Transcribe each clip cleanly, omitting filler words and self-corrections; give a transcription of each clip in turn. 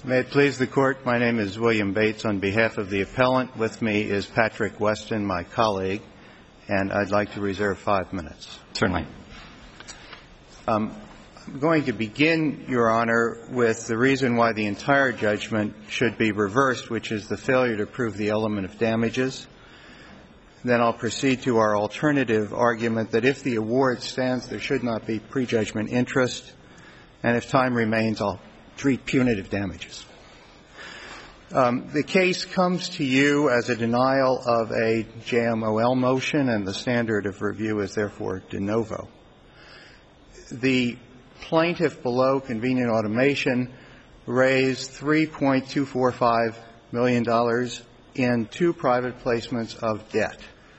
May it please the Court, my name is William Bates. On behalf of the appellant, with me is Patrick Weston, my colleague, and I'd like to reserve 5 minutes. Certainly. I'm going to begin, Your Honor, with the reason why the entire judgment should be reversed, which is the failure to prove the element of damages. Then I'll proceed to our alternative argument that if the award stands, there should not be prejudgment interest, and if time remains, I'll treat punitive damages. The case comes to you as a denial of a JMOL motion, and the standard of review is therefore de novo. The plaintiff below, Convenient Automation, raised $3.245 million in 2 private placements of debt.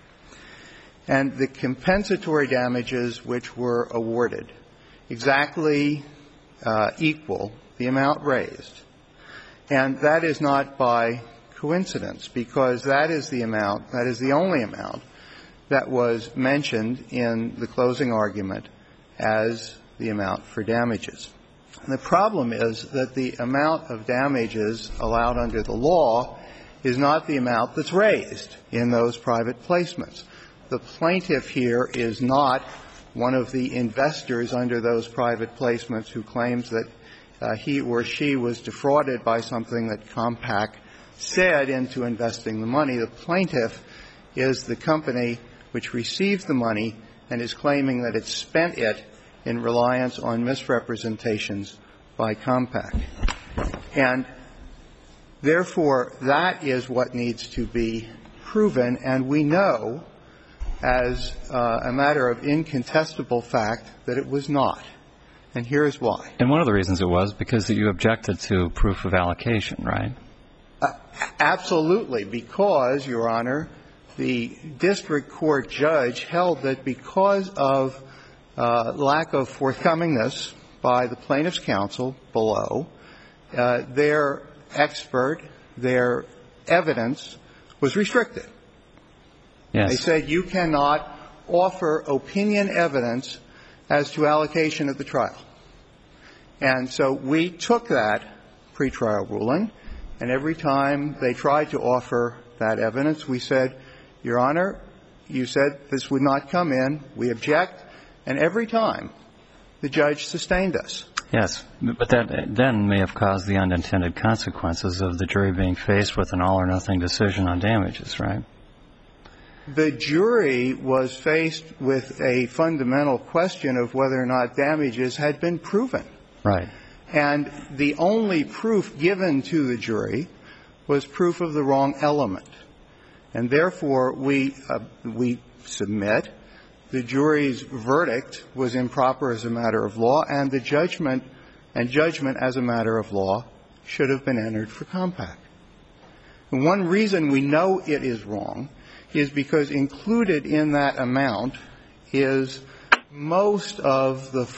And the compensatory damages which were awarded exactly equal the amount raised. And that is not by coincidence, because that is the amount, that is the only amount that was mentioned in the closing argument as the amount for damages. And the problem is that the amount of damages allowed under the law is not the amount that's raised in those private placements. The plaintiff here is not one of the investors under those private placements who claims that he or she was defrauded by something that Compaq said into investing the money. The plaintiff is the company which received the money and is claiming that it spent it in reliance on misrepresentations by Compaq. And therefore, that is what needs to be proven, and we know as a matter of incontestable fact that it was not. And here's why. And one of the reasons it was because you objected to proof of allocation, right? Absolutely, because, Your Honor, the district court judge held that because of lack of forthcomingness by the plaintiff's counsel below, their expert, their evidence was restricted. Yes. They said you cannot offer opinion evidence as to allocation at the trial. And so we took that pretrial ruling, and every time they tried to offer that evidence, we said, Your Honor, you said this would not come in. We object. And every time, the judge sustained us. Yes, but that then may have caused the unintended consequences of the jury being faced with an all-or-nothing decision on damages, right? The jury was faced with a fundamental question of whether or not damages had been proven. Right. And the only proof given to the jury was proof of the wrong element. And therefore, we submit the jury's verdict was improper as a matter of law, and the judgment as a matter of law should have been entered for Compaq. And one reason we know it is wrong is because included in that amount is most of the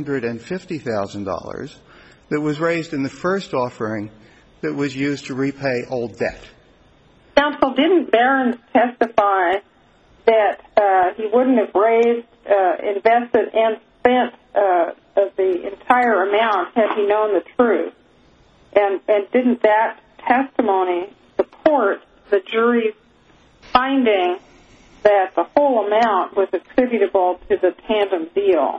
$450,000 that was raised in the first offering that was used to repay old debt. Counsel, didn't Behrens testify that he wouldn't have raised, invested, and spent the entire amount had he known the truth? And didn't that testimony support the jury's finding that the whole amount was attributable to the tandem deal?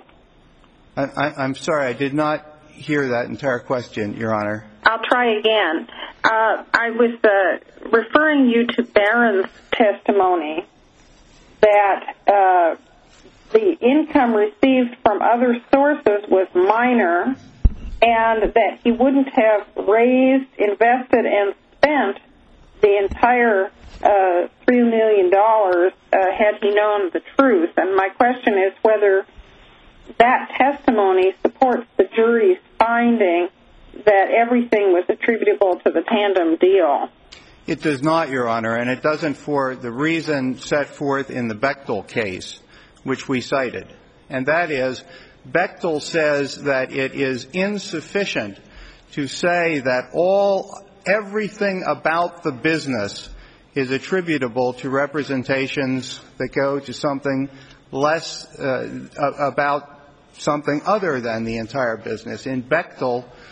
I'm sorry, I did not hear that entire question, Your Honor. I'll try again. I was referring you to Behrens' testimony that the income received from other sources was minor and that he wouldn't have raised, invested, and spent the entire $3 million had he known the truth. And my question is whether that testimony supports the jury's finding that everything was attributable to the tandem deal. It does not, Your Honor, and it doesn't for the reason set forth in the Bechtel case, which we cited. And that is, Bechtel says that it is insufficient to say that everything about the business is attributable to representations that go to something less about something other than the entire business. In Bechtel,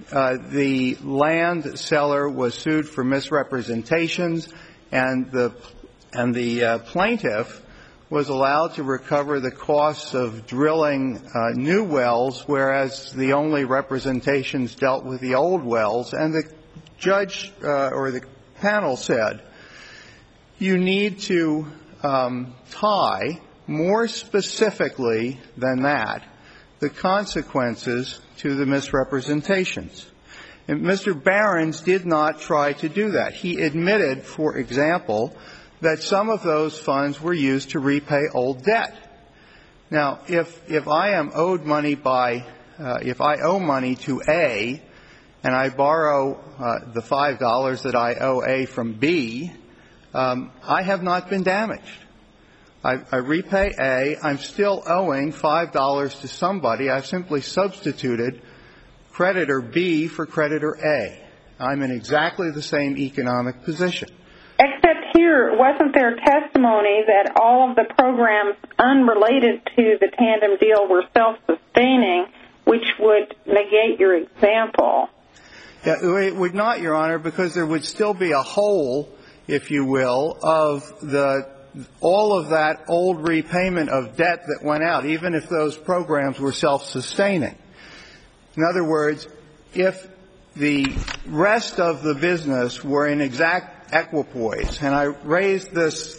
the land seller was sued for misrepresentations, and the plaintiff was allowed to recover the costs of drilling new wells, whereas the only representations dealt with the old wells. And the judge or the panel said, you need to tie more specifically than that the consequences to the misrepresentations. And Mr. Behrens did not try to do that. He admitted, for example, that some of those funds were used to repay old debt. Now, if I am owed money if I owe money to A and I borrow the $5 that I owe A from B, I have not been damaged. I repay A. I'm still owing $5 to somebody. I've simply substituted creditor B for creditor A. I'm in exactly the same economic position. Except here, wasn't there testimony that all of the programs unrelated to the tandem deal were self-sustaining, which would negate your example? Yeah, it would not, Your Honor, because there would still be a hole, if you will, of all of that old repayment of debt that went out, even if those programs were self-sustaining. In other words, if the rest of the business were in exact equipoise, and I raised this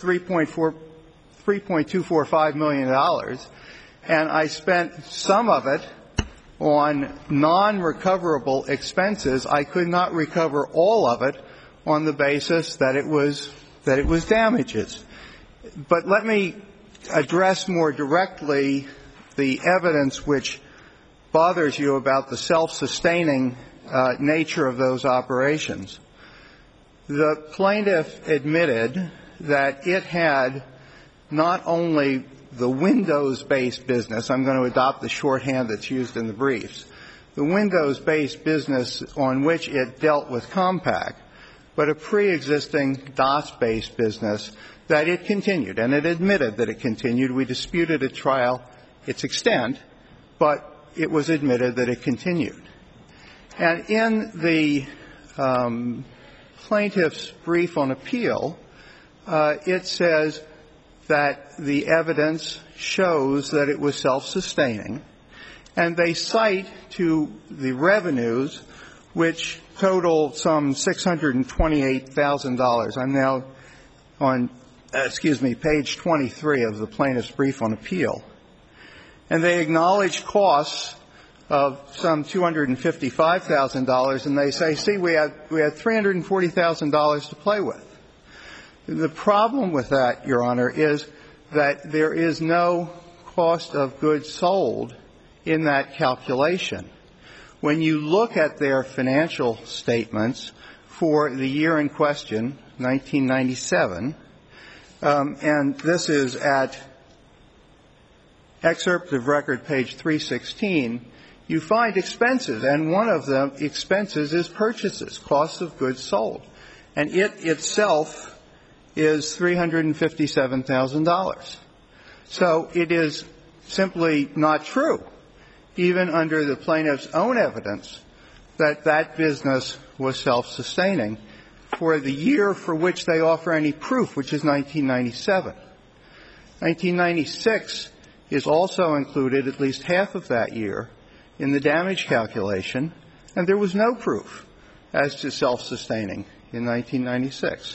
$3.245 million, and I spent some of it on non-recoverable expenses, I could not recover all of it on the basis that it was damages. But let me address more directly the evidence which bothers you about the self-sustaining nature of those operations. The plaintiff admitted that it had not only the Windows-based business — I'm going to adopt the shorthand that's used in the briefs — the Windows-based business on which it dealt with Compaq, but a pre-existing DOS-based business that it continued. And it admitted that it continued. We disputed at trial its extent, but it was admitted that it continued. And in the plaintiff's brief on appeal, it says that the evidence shows that it was self-sustaining, and they cite to the revenues, which total some $628,000. I'm now on, page 23 of the plaintiff's brief on appeal. And they acknowledge costs of some $255,000, and they say, see, we had $340,000 to play with. The problem with that, Your Honor, is that there is no cost of goods sold in that calculation. When you look at their financial statements for the year in question, 1997, and this is at excerpt of record page 316, you find expenses, and one of the expenses is purchases, costs of goods sold. And it itself is $357,000. So it is simply not true, even under the plaintiff's own evidence, that that business was self-sustaining for the year for which they offer any proof, which is 1997. 1996 is also included, at least half of that year, in the damage calculation, and there was no proof as to self-sustaining in 1996.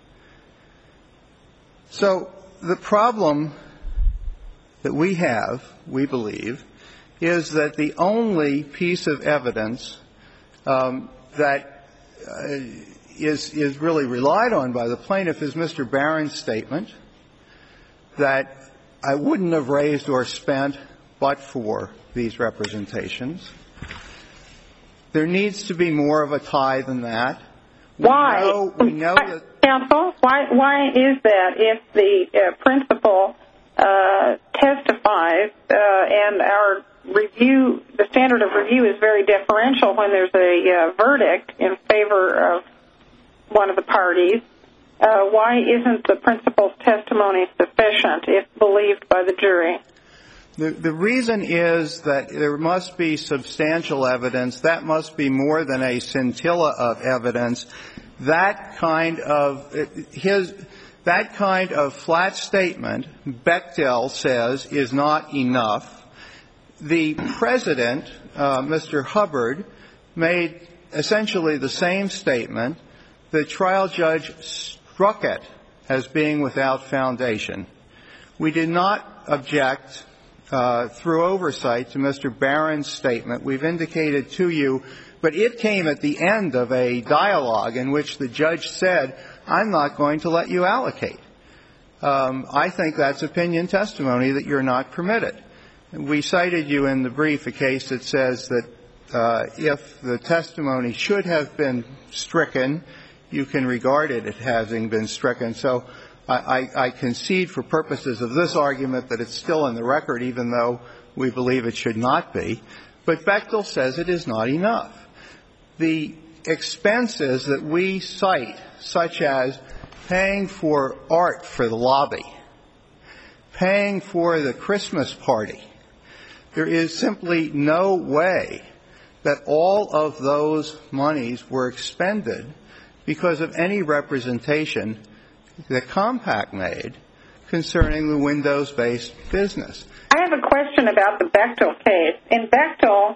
So the problem that we have, we believe, is that the only piece of evidence that is really relied on by the plaintiff is Mr. Barron's statement that I wouldn't have raised or spent but for these representations. There needs to be more of a tie than that. Why? We know that. Counsel, why is that if the principal testifies and our review, the standard of review is very deferential when there's a verdict in favor of one of the parties, why isn't the principal's testimony sufficient if believed by the jury? The reason is that there must be substantial evidence. That must be more than a scintilla of evidence. That kind of flat statement, Bechtel says, is not enough. The President, Mr. Hubbard, made essentially the same statement. The trial judge struck it as being without foundation. We did not object through oversight to Mr. Barron's statement. We've indicated to you, but it came at the end of a dialogue in which the judge said, I'm not going to let you allocate. I think that's opinion testimony that you're not permitted. We cited you in the brief a case that says that if the testimony should have been stricken, you can regard it as having been stricken. So I concede for purposes of this argument that it's still in the record, even though we believe it should not be. But Bechtel says it is not enough. The expenses that we cite, such as paying for art for the lobby, paying for the Christmas party, there is simply no way that all of those monies were expended because of any representation that Compaq made concerning the Windows-based business. I have a question about the Bechtel case. In Bechtel,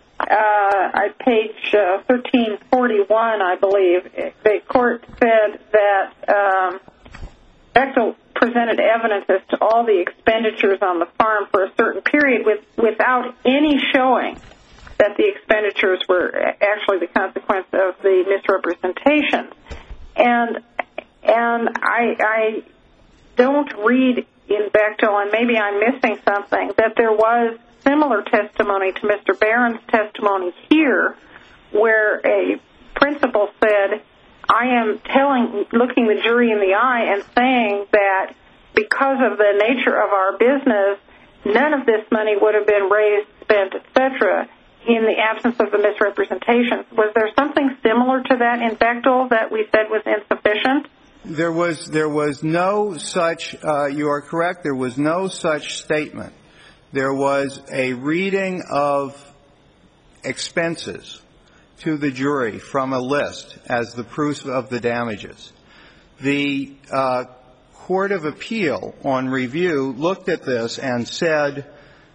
page 1341, I believe, the court said that Bechtel presented evidence as to all the expenditures on the farm for a certain period without any showing that the expenditures were actually the consequence of the misrepresentation. And I don't read in Bechtel, and maybe I'm missing something, that there was similar testimony to Mr. Barron's testimony here, where a principal said, I am looking the jury in the eye and saying that because of the nature of our business, none of this money would have been raised, spent, etc., in the absence of the misrepresentation. Was there something similar to that in Bechtel that we said was insufficient? There was no such, you are correct, there was no such statement. There was a reading of expenses to the jury from a list as the proof of the damages. The Court of Appeal on review looked at this and said,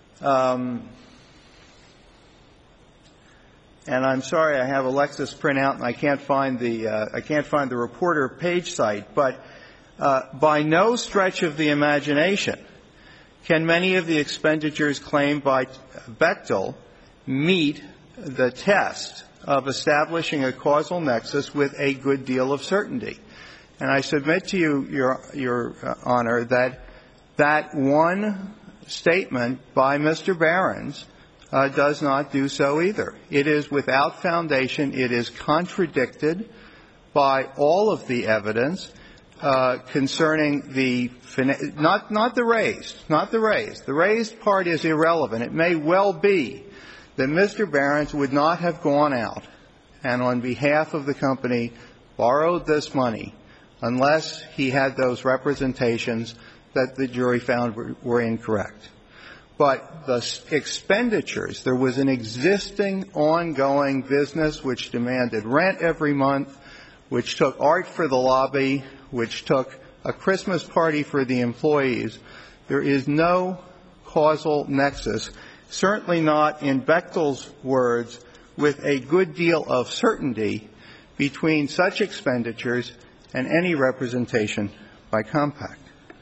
and I'm sorry, I have a Lexis printout and I can't find the reporter page site, but by no stretch of the imagination can many of the expenditures claimed by Bechtel meet the test of establishing a causal nexus with a good deal of certainty. And I submit to you, Your Honor, that one statement by Mr. Barron's does not do so either. It is without foundation. It is contradicted by all of the evidence concerning the not the raised. The raised part is irrelevant. It may well be that Mr. Barron's would not have gone out and on behalf of the company borrowed this money unless he had those representations that the jury found were incorrect. But the expenditures, there was an existing ongoing business which demanded rent every month, which took art for the lobby, which took a Christmas party for the employees. There is no causal nexus, certainly not in Bechtel's words, with a good deal of certainty between such expenditures and any representation by Compaq.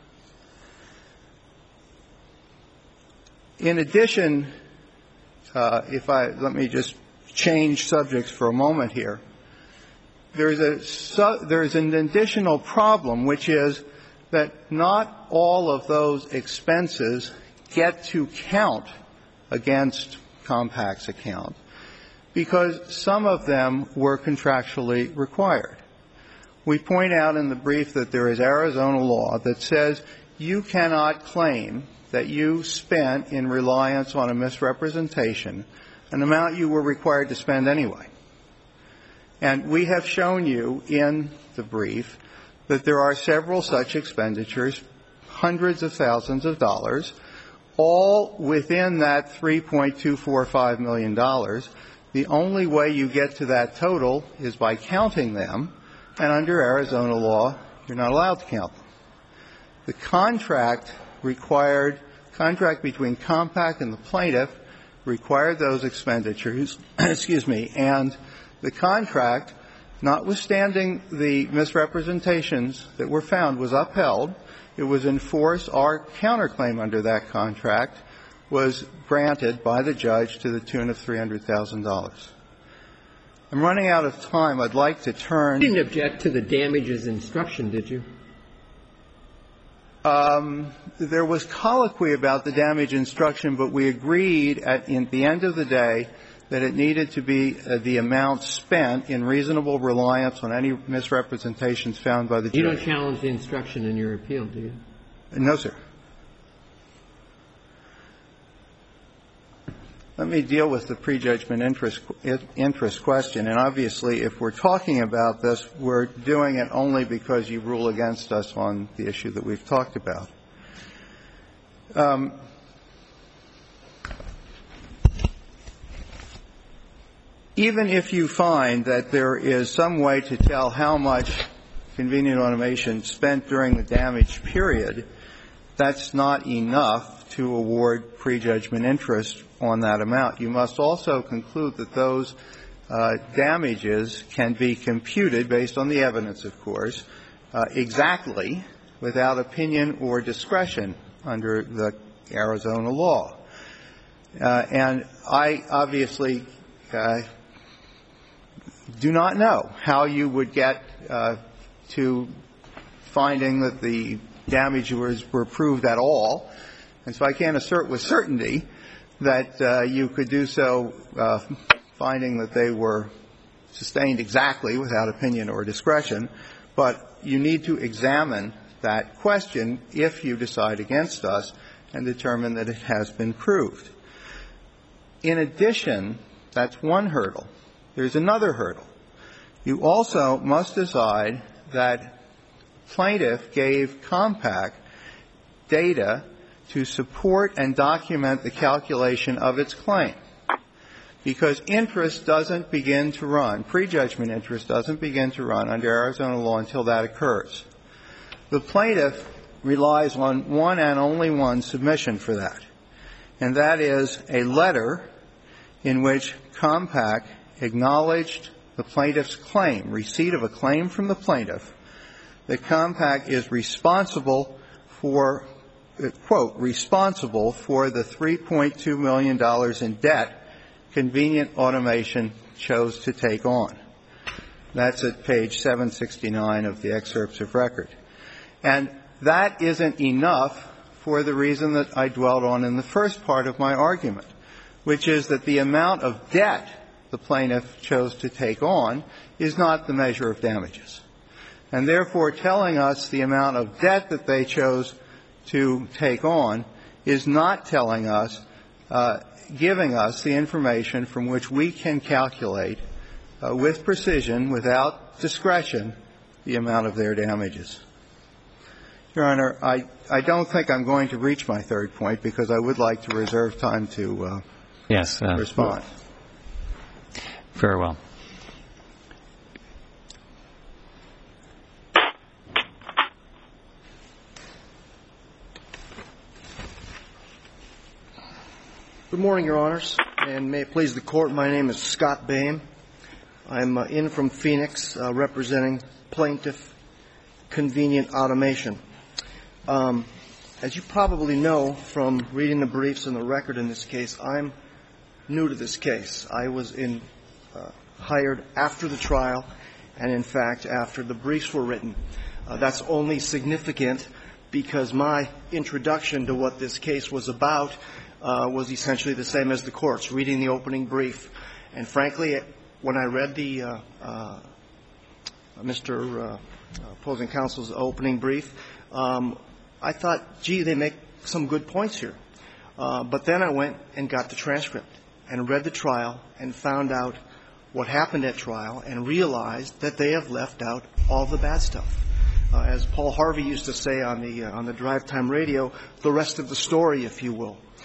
In addition, let me just change subjects for a moment here. There is an additional problem, which is that not all of those expenses get to count against Compaq's account because some of them were contractually required. We point out in the brief that there is Arizona law that says you cannot claim that you spent in reliance on a misrepresentation an amount you were required to spend anyway. And we have shown you in the brief that there are several such expenditures, hundreds of thousands of dollars, all within that $3.245 million. The only way you get to that total is by counting them, and under Arizona law, you're not allowed to count them. The contract between Compaq and the plaintiff required those expenditures, and the contract, notwithstanding the misrepresentations that were found, was upheld. It was enforced. Our counterclaim under that contract was granted by the judge to the tune of $300,000. I'm running out of time. I'd like to turn. You didn't object to the damages instruction, did you? There was colloquy about the damage instruction, but we agreed at the end of the day that it needed to be the amount spent in reasonable reliance on any misrepresentations found by the judge. You don't challenge the instruction in your appeal, do you? No, sir. Let me deal with the prejudgment interest question. And obviously, if we're talking about this, we're doing it only because you rule against us on the issue that we've talked about. Even if you find that there is some way to tell how much Convenient Automation spent during the damage period, that's not enough to award prejudgment interest on that amount. You must also conclude that those damages can be computed, based on the evidence, of course, exactly without opinion or discretion under the Arizona law. And I obviously do not know how you would get to finding that the damages were proved at all. And so I can't assert with certainty that you could do so finding that they were sustained exactly without opinion or discretion. But you need to examine that question if you decide against us and determine that it has been proved. In addition, that's one hurdle. There's another hurdle. You also must decide that plaintiff gave Compaq data to support and document the calculation of its claim, because interest doesn't begin to run, prejudgment interest doesn't begin to run under Arizona law until that occurs. The plaintiff relies on one and only one submission for that, and that is a letter in which Compaq acknowledged the plaintiff's claim, receipt of a claim from the plaintiff, that Compaq is responsible for, quote, responsible for the $3.2 million in debt Convenient Automation chose to take on. That's at page 769 of the excerpts of record. And that isn't enough for the reason that I dwelled on in the first part of my argument, which is that the amount of debt the plaintiff chose to take on is not the measure of damages. And therefore, telling us the amount of debt that they chose to take on is not telling us, giving us the information from which we can calculate with precision, without discretion, the amount of their damages. Your Honor, I don't think I'm going to reach my third point because I would like to reserve time to respond. Very well. Good morning, Your Honors, and may it please the Court, my name is Scott Boehm. I'm in from Phoenix, representing Plaintiff Convenient Automation. As you probably know from reading the briefs and the record in this case, I'm new to this case. I was hired after the trial and, in fact, after the briefs were written. That's only significant because my introduction to what this case was about was essentially the same as the Court's, reading the opening brief. And frankly, when I read the Mr. opposing counsel's opening brief, I thought, gee, they make some good points here. But then I went and got the transcript and read the trial and found out what happened at trial and realized that they have left out all the bad stuff. As Paul Harvey used to say on the drive time radio, the rest of the story, if you will.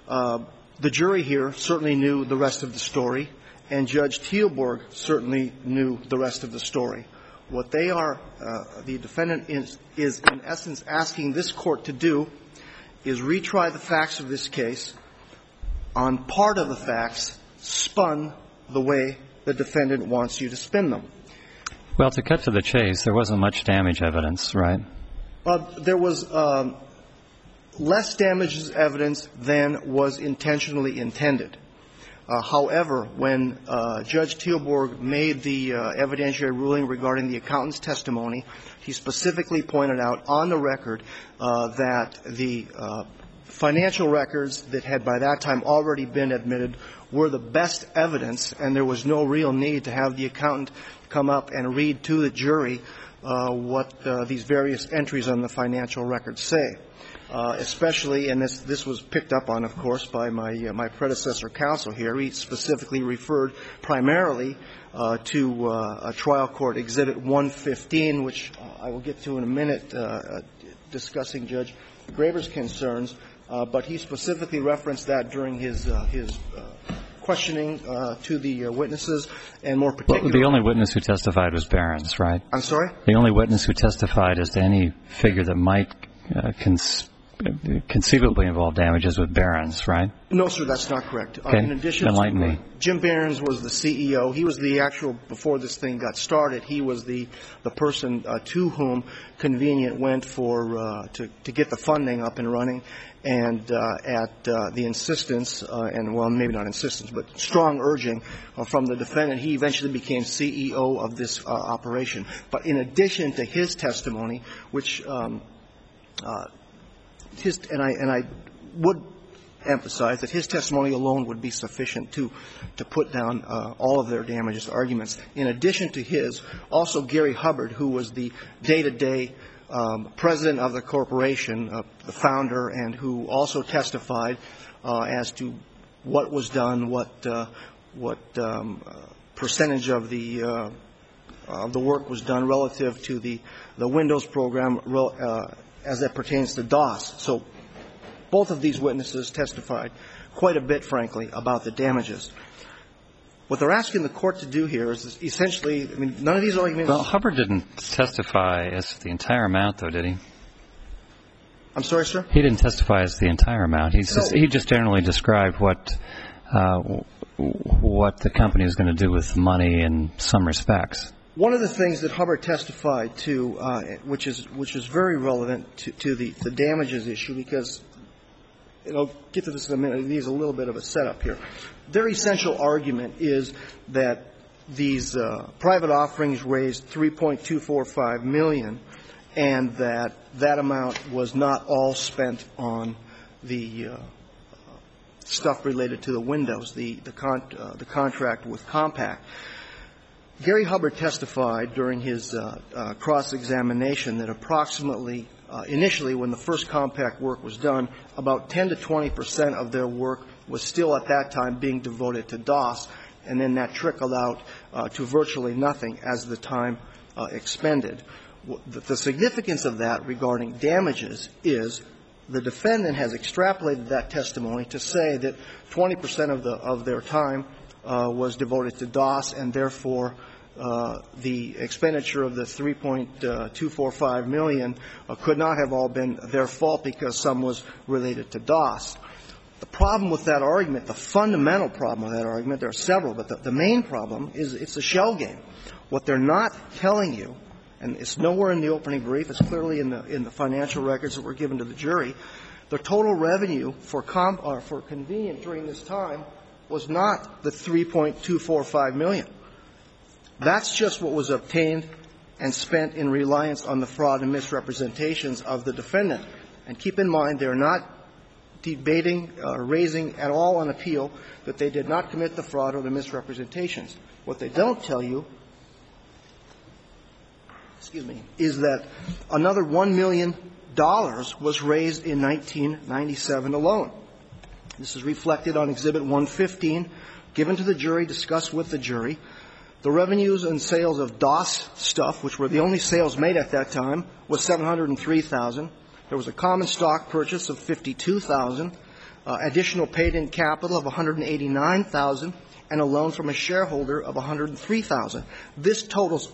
The jury here certainly knew the rest of the story, and Judge Teelborg certainly knew the rest of the story. What they are, the defendant is in essence asking this Court to do is retry the facts of this case on part of the facts spun the way the defendant wants you to spin them. Well, to cut to the chase, there wasn't much damage evidence, right? There was less damage evidence than was intentionally intended. However, when Judge Teelborg made the evidentiary ruling regarding the accountant's testimony, he specifically pointed out on the record that the financial records that had by that time already been admitted were the best evidence, and there was no real need to have the accountant come up and read to the jury what these various entries on the financial records say. Especially, and this was picked up on, of course, by my predecessor counsel here. He specifically referred primarily to a trial court Exhibit 115, which I will get to in a minute, discussing Judge Graber's concerns. But he specifically referenced that during his questioning to the witnesses, and more particularly. Well, the only witness who testified was Behrens, right? I'm sorry? The only witness who testified as to any figure that might conceivably involve damages with Behrens, right? No, sir, that's not correct. Okay. In addition Enlighten to me. Jim Behrens was the CEO. He was the actual, before this thing got started, he was the person to whom Convenient went for to get the funding up and running, and at the insistence and, well, maybe not insistence, but strong urging from the defendant, he eventually became CEO of this operation. But in addition to his testimony, which I would emphasize that his testimony alone would be sufficient to put down all of their damages arguments. In addition to his, also Gary Hubbard, who was the day-to-day president of the corporation, the founder, and who also testified as to what was done, what percentage of the work was done relative to the Windows program as it pertains to DOS. So both of these witnesses testified quite a bit, frankly, about the damages. What they're asking the Court to do here is essentially, I mean, none of these arguments. Well, Hubbard didn't testify as to the entire amount, though, did he? I'm sorry, sir? He didn't testify as to the entire amount. He just generally described what the company was going to do with the money in some respects. One of the things that Hubbard testified to, which is very relevant to the damages issue, because, and I'll get to this in a minute, it needs a little bit of a setup here. Their essential argument is that these private offerings raised $3.245 million, and that amount was not all spent on the stuff related to the Windows, the contract with Compaq. Gary Hubbard testified during his cross-examination that approximately, initially when the first Compaq work was done, about 10 to 20% of their work was still at that time being devoted to DOS, and then that trickled out to virtually nothing as the time expended. The significance of that regarding damages is the defendant has extrapolated that testimony to say that 20% of their time was devoted to DOS, and therefore the expenditure of the $3.245 million could not have all been their fault because some was related to DOS. The problem with that argument, the fundamental problem with that argument, there are several, but the main problem is it's a shell game. What they're not telling you, and it's nowhere in the opening brief, it's clearly in the financial records that were given to the jury, the total revenue for Convenient during this time was not the $3.245 million. That's just what was obtained and spent in reliance on the fraud and misrepresentations of the defendant. And keep in mind, they're not debating or raising at all on appeal that they did not commit the fraud or the misrepresentations. What they don't tell you, is that another $1 million was raised in 1997 alone. This is reflected on Exhibit 115, given to the jury, discussed with the jury. The revenues and sales of DOS stuff, which were the only sales made at that time, was $703,000. There was a common stock purchase of $52,000. additional paid-in capital of $189,000, and a loan from a shareholder of $103,000. This totals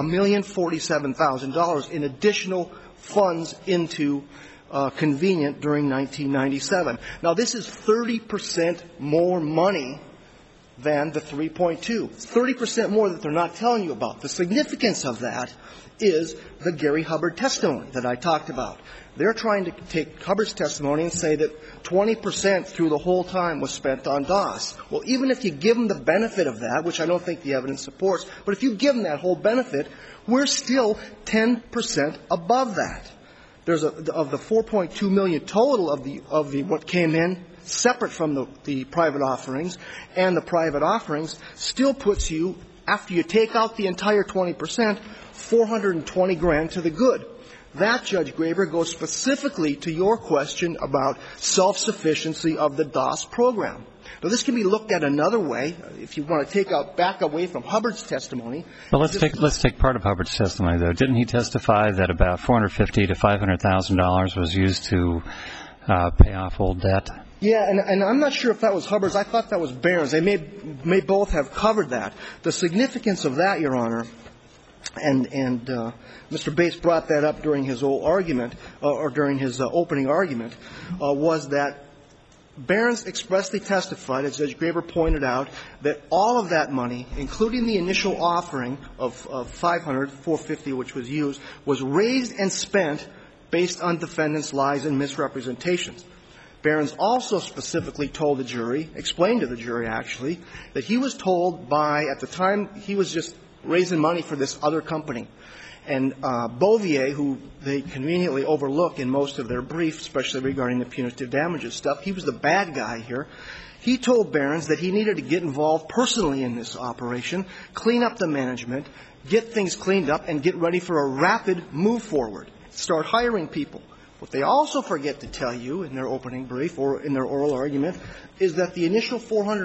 $1,047,000 in additional funds into Convenient during 1997. Now, this is 30% more money than the 3.2. 30% more that they're not telling you about. The significance of that is the Gary Hubbard testimony that I talked about. They're trying to take Hubbard's testimony and say that 20% through the whole time was spent on DOS. Well, even if you give them the benefit of that, which I don't think the evidence supports, but if you give them that whole benefit, we're still 10% above that. There's of the $4.2 million total of the what came in separate from the private offerings, and the private offerings still puts you, after you take out the entire 20%, $420,000 to the good. That, Judge Graber, goes specifically to your question about self-sufficiency of the DOS program. Now, this can be looked at another way, if you want to back away from Hubbard's testimony. Well, let's take part of Hubbard's testimony, though. Didn't he testify that about $450,000 to $500,000 was used to pay off old debt? Yeah, and I'm not sure if that was Hubbard's. I thought that was Barron's. They may both have covered that. The significance of that, Your Honor, and Mr. Bates brought that up during his old argument, or during his opening argument, was that Barron's expressly testified, as Judge Graber pointed out, that all of that money, including the initial offering of $450,000, which was used, was raised and spent based on defendants' lies and misrepresentations. Barron's also specifically told the jury, explained to the jury actually, that he was told at the time he was just raising money for this other company. And Bouvier, who they conveniently overlook in most of their briefs, especially regarding the punitive damages stuff, he was the bad guy here. He told Barron's that he needed to get involved personally in this operation, clean up the management, get things cleaned up, and get ready for a rapid move forward, start hiring people. What they also forget to tell you in their opening brief or in their oral argument is that the initial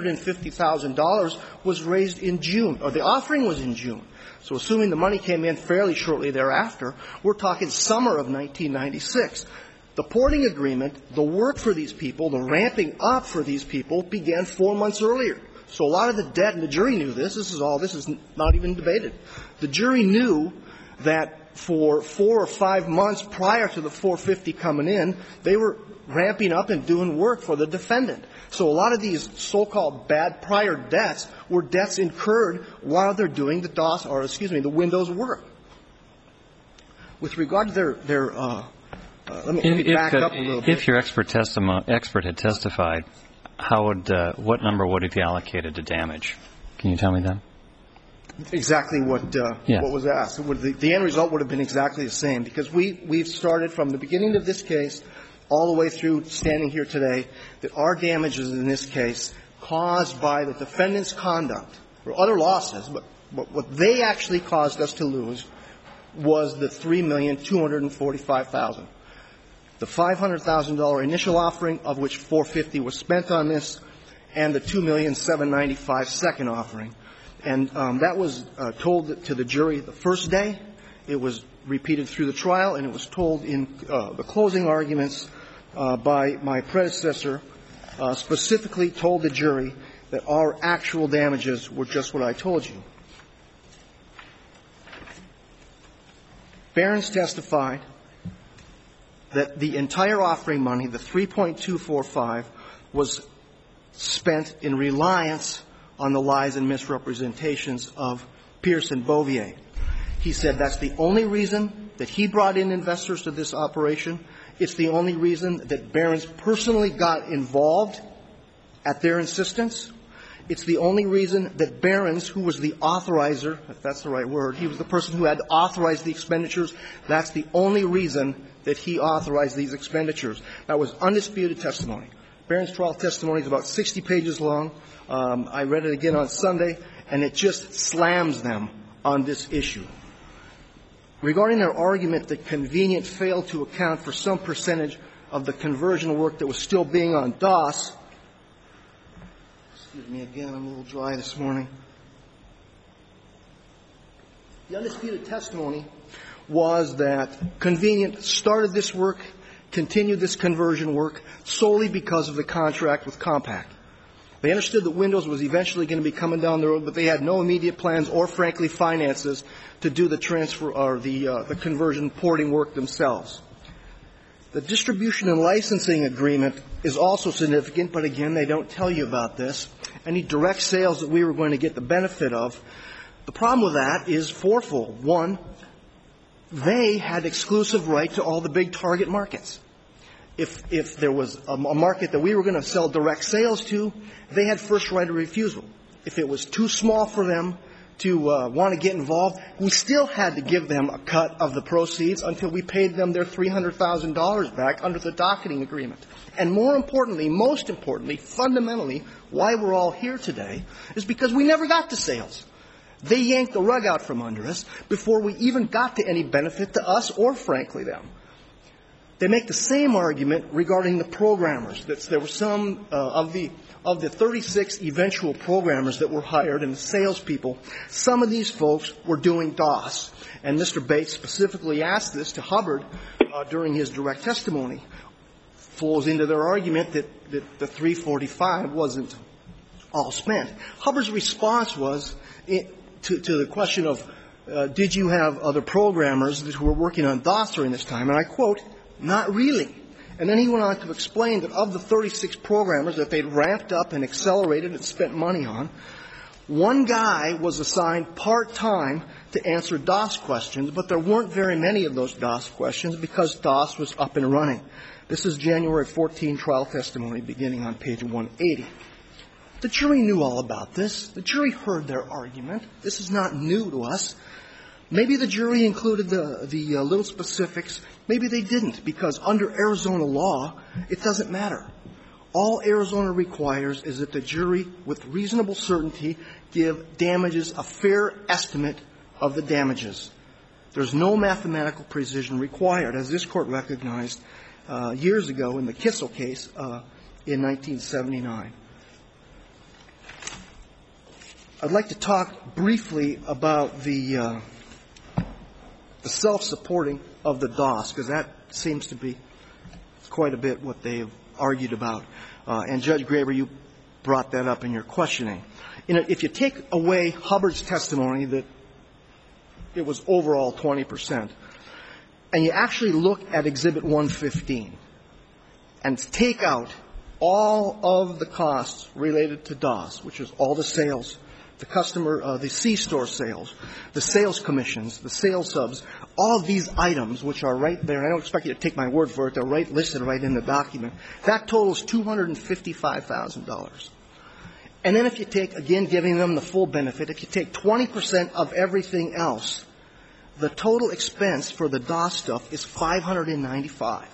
$450,000 was raised in June, or the offering was in June. So assuming the money came in fairly shortly thereafter, we're talking summer of 1996. The porting agreement, the work for these people, the ramping up for these people began 4 months earlier. So a lot of the debt, and the jury knew this, this is not even debated. The jury knew that for 4 or 5 months prior to the $450,000 coming in, they were ramping up and doing work for the defendant. So a lot of these so-called bad prior debts were debts incurred while they're doing the Windows work. With regard to their let me back up a little bit. If your expert had testified, what number would it be allocated to damage? Can you tell me that? Exactly what was asked. The end result would have been exactly the same, because we've started from the beginning of this case all the way through standing here today that our damages in this case caused by the defendant's conduct or other losses, but what they actually caused us to lose was the $3,245,000. The $500,000 initial offering, of which $450,000 was spent on this, and the $2,795,000 second offering. And that was told to the jury the first day. It was repeated through the trial, and it was told in the closing arguments by my predecessor, specifically told the jury that our actual damages were just what I told you. Barron's testified that the entire offering money, the $3.245, was spent in reliance on the lies and misrepresentations of Pierce and Bouvier. He said that's the only reason that he brought in investors to this operation. It's the only reason that Barron's personally got involved at their insistence. It's the only reason that Barron's, who was the authorizer, if that's the right word, he was the person who had authorized the expenditures, that's the only reason that he authorized these expenditures. That was undisputed testimony. Barron's trial testimony is about 60 pages long. I read it again on Sunday, and it just slams them on this issue. Regarding their argument that Convenient failed to account for some percentage of the conversion work that was still being on DOS, excuse me again, I'm a little dry this morning. The undisputed testimony was that Convenient started this work, continued this conversion work solely because of the contract with Compaq. They understood that Windows was eventually going to be coming down the road, but they had no immediate plans or, frankly, finances to do the transfer or the conversion porting work themselves. The distribution and licensing agreement is also significant, but again, they don't tell you about this. Any direct sales that we were going to get the benefit of, the problem with that is fourfold. One, they had exclusive right to all the big target markets. If there was a market that we were going to sell direct sales to, they had first right of refusal. If it was too small for them to want to get involved, we still had to give them a cut of the proceeds until we paid them their $300,000 back under the docketing agreement. And more importantly, most importantly, fundamentally, why we're all here today is because we never got to sales. They yanked the rug out from under us before we even got to any benefit to us or, frankly, them. They make the same argument regarding the programmers. That there were some of the 36 eventual programmers that were hired and the salespeople. Some of these folks were doing DOS. And Mr. Bates specifically asked this to Hubbard during his direct testimony. Flows into their argument that the 345 wasn't all spent. Hubbard's response was to the question of did you have other programmers who were working on DOS during this time? And I quote, not really. And then he went on to explain that of the 36 programmers that they'd ramped up and accelerated and spent money on, one guy was assigned part-time to answer DOS questions, but there weren't very many of those DOS questions because DOS was up and running. This is January 14 trial testimony beginning on page 180. The jury knew all about this. The jury heard their argument. This is not new to us. Maybe the jury included the little specifics. Maybe they didn't, because under Arizona law, it doesn't matter. All Arizona requires is that the jury, with reasonable certainty, give damages a fair estimate of the damages. There's no mathematical precision required, as this Court recognized years ago in the Kissel case in 1979. I'd like to talk briefly about the self-supporting of the DOS, because that seems to be quite a bit what they've argued about. And Judge Graber, you brought that up in your questioning. If you take away Hubbard's testimony that it was overall 20%, and you actually look at Exhibit 115 and take out all of the costs related to DOS, which is all the sales, the customer, the C-store sales, the sales commissions, the sales subs, all of these items, which are right there, and I don't expect you to take my word for it, they're listed right in the document, that totals $255,000. And then if you take, again, giving them the full benefit, if you take 20% of everything else, the total expense for the DOS stuff is $595.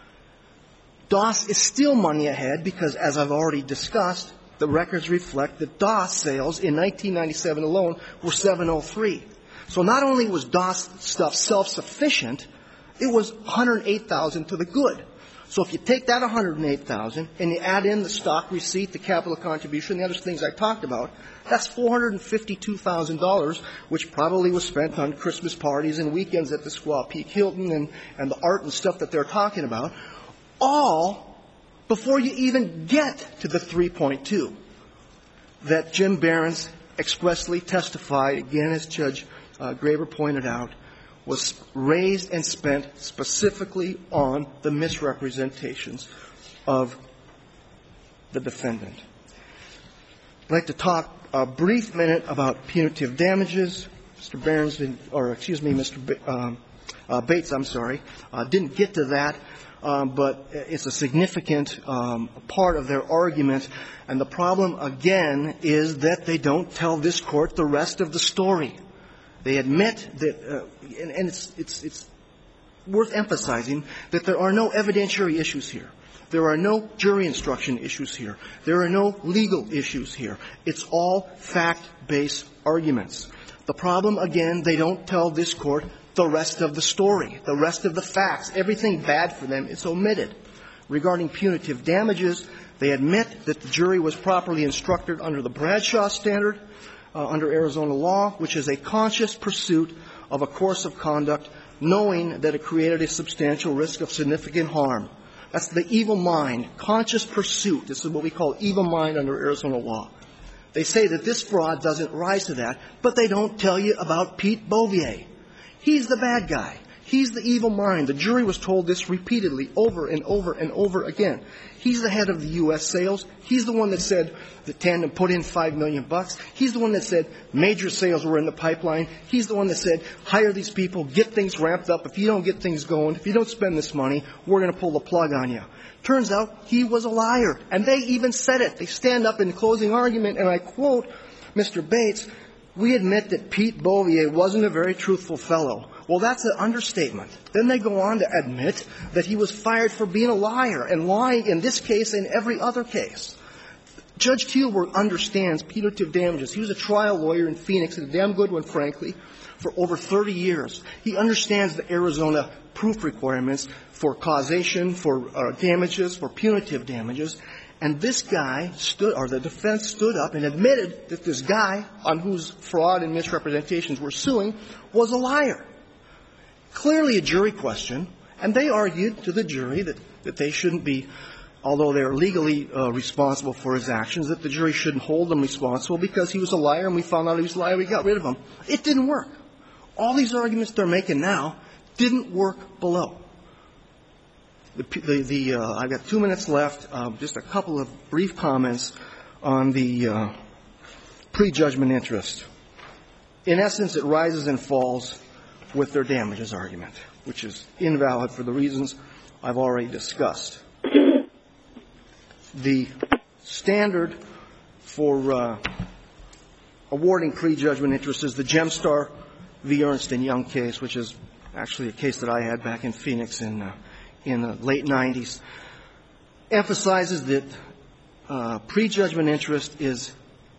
DOS is still money ahead because, as I've already discussed, the records reflect that DOS sales in 1997 alone were 703. So not only was DOS stuff self-sufficient, it was $108,000 to the good. So if you take that $108,000 and you add in the stock receipt, the capital contribution, the other things I talked about, that's $452,000, which probably was spent on Christmas parties and weekends at the Squaw Peak Hilton and the art and stuff that they're talking about, all before you even get to the 3.2 that Jim Behrens expressly testified, again, as Judge Graber pointed out, was raised and spent specifically on the misrepresentations of the defendant. I'd like to talk a brief minute about punitive damages. Mr. Behrens, Mr. Bates, didn't get to that. But it's a significant part of their argument. And the problem, again, is that they don't tell this Court the rest of the story. They admit that, and it's worth emphasizing, that there are no evidentiary issues here. There are no jury instruction issues here. There are no legal issues here. It's all fact-based arguments. The problem, again, they don't tell this Court the rest of the story, the rest of the facts. Everything bad for them is omitted. Regarding punitive damages, they admit that the jury was properly instructed under the Bradshaw standard, under Arizona law, which is a conscious pursuit of a course of conduct, knowing that it created a substantial risk of significant harm. That's the evil mind, conscious pursuit. This is what we call evil mind under Arizona law. They say that this fraud doesn't rise to that, but they don't tell you about Pete Bouvier. He's the bad guy. He's the evil mind. The jury was told this repeatedly over and over and over again. He's the head of the U.S. sales. He's the one that said that Tandem put in $5 million. He's the one that said major sales were in the pipeline. He's the one that said hire these people, get things ramped up. If you don't get things going, if you don't spend this money, we're going to pull the plug on you. Turns out he was a liar, and they even said it. They stand up in the closing argument, and I quote Mr. Bates, "We admit that Pete Bouvier wasn't a very truthful fellow." Well, that's an understatement. Then they go on to admit that he was fired for being a liar and lying in this case and every other case. Judge Teelberg understands punitive damages. He was a trial lawyer in Phoenix, and a damn good one, frankly, for over 30 years. He understands the Arizona proof requirements for causation, for damages, for punitive damages. And this guy stood, or the defense stood up and admitted that this guy on whose fraud and misrepresentations we're suing was a liar. Clearly a jury question, and they argued to the jury that they shouldn't be, although they're legally responsible for his actions, that the jury shouldn't hold him responsible because he was a liar and we found out he was a liar, we got rid of him. It didn't work. All these arguments they're making now didn't work below. I've got 2 minutes left. Just a couple of brief comments on the prejudgment interest. In essence, it rises and falls with their damages argument, which is invalid for the reasons I've already discussed. The standard for awarding prejudgment interest is the Gemstar v. Ernst & Young case, which is actually a case that I had back in Phoenix in the late 90s, emphasizes that prejudgment interest is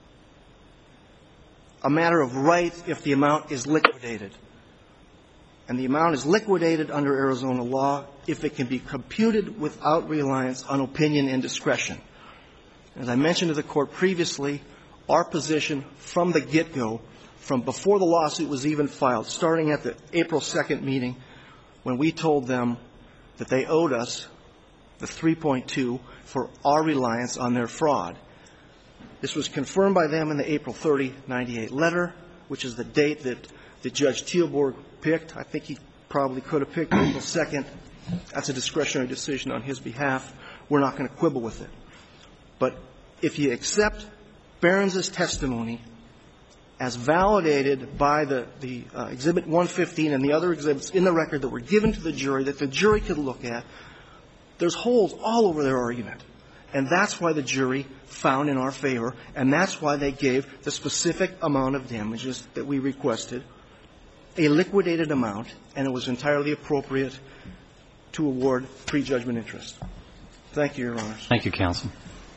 a matter of right if the amount is liquidated. And the amount is liquidated under Arizona law if it can be computed without reliance on opinion and discretion. As I mentioned to the Court previously, our position from the get-go, from before the lawsuit was even filed, starting at the April 2nd meeting when we told them that they owed us the 3.2 for our reliance on their fraud. This was confirmed by them in the April 30, 98 letter, which is the date that Judge Teelberg picked. I think he probably could have picked April 2nd. That's a discretionary decision on his behalf. We're not going to quibble with it. But if you accept Behrens' testimony as validated by the Exhibit 115 and the other exhibits in the record that were given to the jury that the jury could look at, there's holes all over their argument. And that's why the jury found in our favor, and that's why they gave the specific amount of damages that we requested, a liquidated amount, and it was entirely appropriate to award prejudgment interest. Thank you, Your Honors. Thank you, counsel.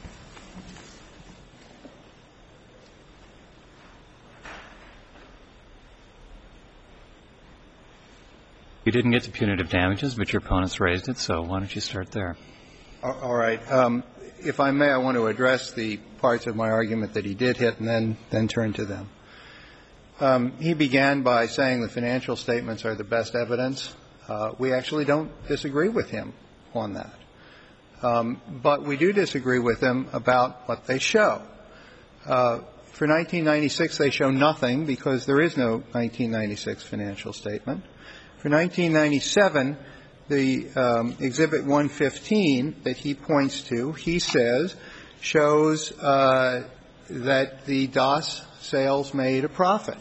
You didn't get to punitive damages, but your opponents raised it, so why don't you start there? All right. If I may, I want to address the parts of my argument that he did hit and then turn to them. He began by saying the financial statements are the best evidence. We actually don't disagree with him on that. But we do disagree with him about what they show. For 1996, they show nothing because there is no 1996 financial statement. For 1997, the Exhibit 115 that he points to, he says, shows that the DOS sales made a profit.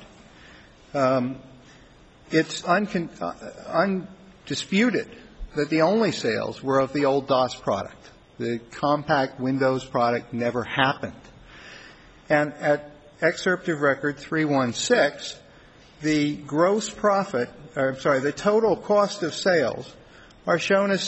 It's undisputed that the only sales were of the old DOS product. The compact Windows product never happened. And at excerpt of record 316, the gross profit, the total cost of sales are shown as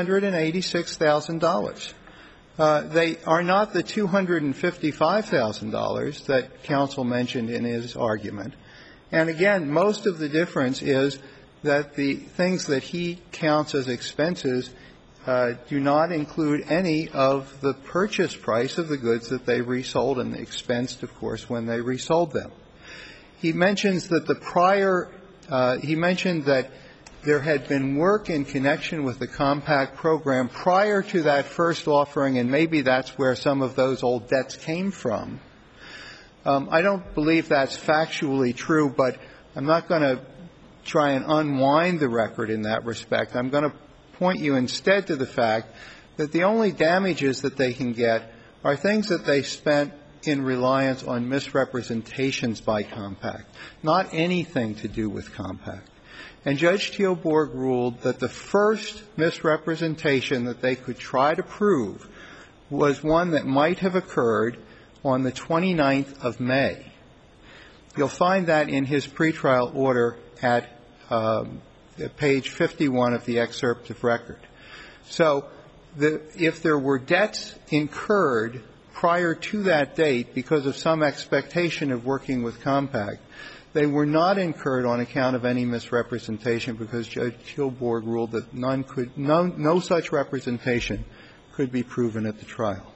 $686,000. They are not the $255,000 that counsel mentioned in his argument. And again, most of the difference is that the things that he counts as expenses do not include any of the purchase price of the goods that they resold and expensed, of course, when they resold them. He mentions that he mentioned that there had been work in connection with the compact program prior to that first offering, and maybe that's where some of those old debts came from. I don't believe that's factually true, but I'm not going to try and unwind the record in that respect. I'm going to point you instead to the fact that the only damages that they can get are things that they spent in reliance on misrepresentations by Compact, not anything to do with Compact. And Judge Teelborg ruled that the first misrepresentation that they could try to prove was one that might have occurred on the 29th of May. You'll find that in his pretrial order at page 51 of the excerpt of record. So if there were debts incurred prior to that date because of some expectation of working with Compact, they were not incurred on account of any misrepresentation because Judge Teelborg ruled that no such representation could be proven at the trial.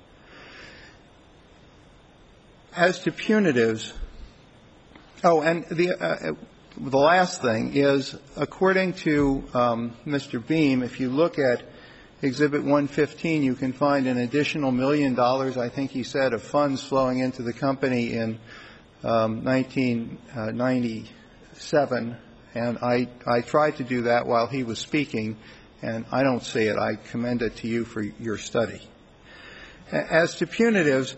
As to punitives, and the last thing is, according to Mr. Beam, if you look at Exhibit 115, you can find an additional $1 million, I think he said, of funds flowing into the company in 1997, and I tried to do that while he was speaking, and I don't see it. I commend it to you for your study. As to punitives,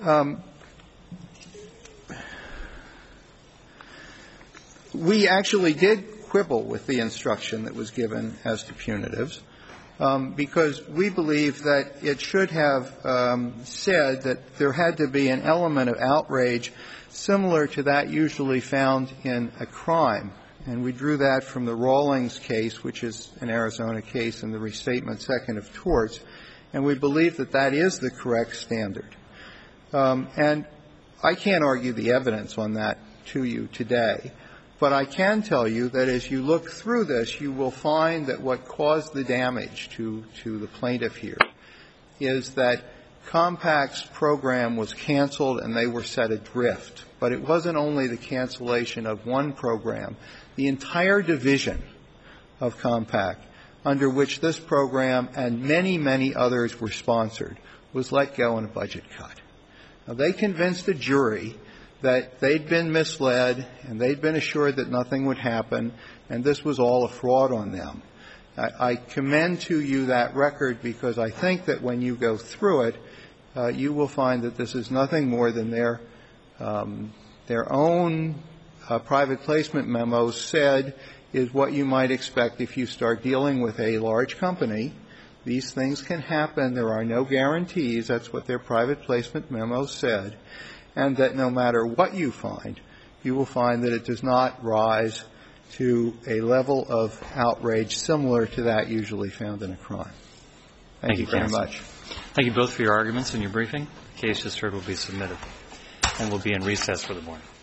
we actually did quibble with the instruction that was given as to punitives, because we believe that it should have said that there had to be an element of outrage similar to that usually found in a crime. And we drew that from the Rawlings case, which is an Arizona case, and the Restatement Second of Torts, and we believe that that is the correct standard. And I can't argue the evidence on that to you today, but I can tell you that as you look through this, you will find that what caused the damage to the plaintiff here is that Compact's program was canceled and they were set adrift. But it wasn't only the cancellation of one program. The entire division of Compact, under which this program and many, many others were sponsored, was let go in a budget cut. Now, they convinced a jury that they'd been misled and they'd been assured that nothing would happen, and this was all a fraud on them. I commend to you that record because I think that when you go through it, you will find that this is nothing more than their own private placement memos said is what you might expect if you start dealing with a large company. These things can happen. There are no guarantees. That's what their private placement memos said. And that no matter what you find, you will find that it does not rise to a level of outrage similar to that usually found in a crime. Thank you very much. Thank you both for your arguments and your briefing. The case just heard will be submitted and will be in recess for the morning.